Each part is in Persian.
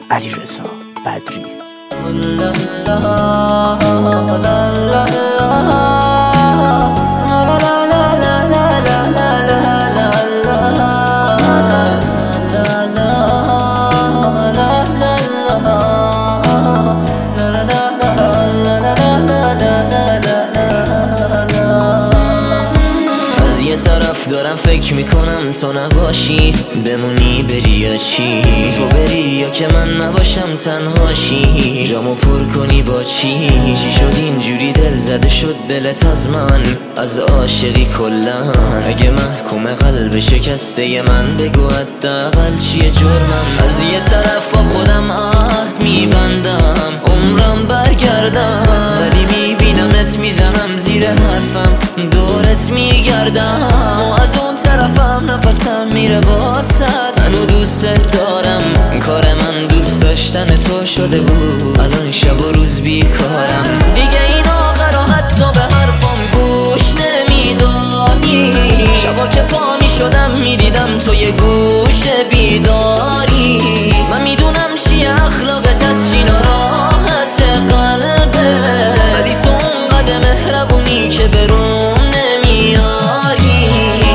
علیرضا بدری. دارم فکر میکنم تو نباشی بمونی بری یا چی، تو بری یا که من نباشم تنهاشی، جامو پر کنی با چی شد اینجوری دل زده شد دلت از من، از عاشقی کلن. اگه محکوم قلب شکسته من بگو حداقل چیه جرمم. از یه طرف با خودم عهد میبندم عمرم برگردم، ولی میبینمت میزنم زیر حرفم دورت میگردم، و از اون طرفم نفسم میره واسط. منو دوست دارم کار من دوست داشتن تو شده بود، الان شب و روز بیکارم دیگه این آخر و حتی به حرفم گوش نمیداری. شبا که پا میشدم میدیدم تو یه گوشه بیداری، من میدونم چیه اخلاقت از چی ناراحت قلبه، ولی تو اونقدر مهربونی که برون نمیاری.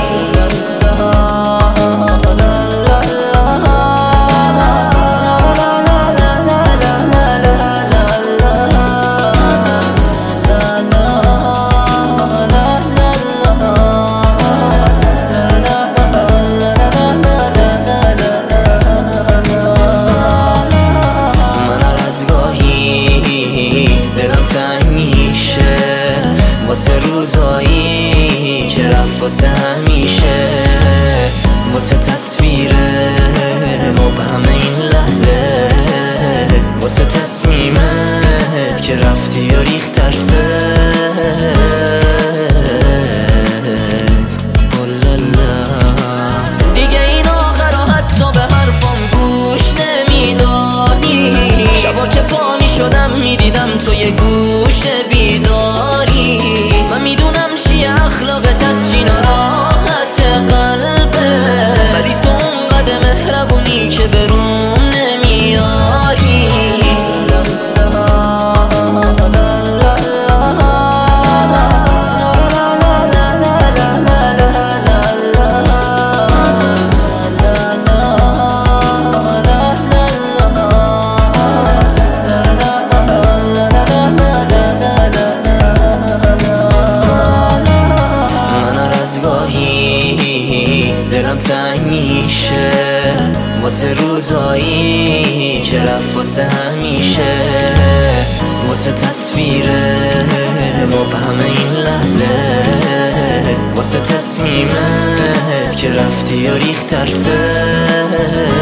واسه روزایی که رفت واسه همیشه، واسه تصویر مبهم این لحظه، واسه تصمیمت که رفتی یا ریخت ترست. دیگه این آخر و حتی به حرفم گوش نمیداری. شبا که پا میشدم میدیدم تو یه گوشه بیداری، من میدونم چیه اخلاقت از چی ناراحت قلبه، ولی تو اونقدر مهربونی که برون نمیاری. دلم تنگ میشه واسه روزایی که رفت واسه همیشه، واسه تصویر مبهم این لحظه، واسه تصمیمت که رفتی یا ریخت ترست.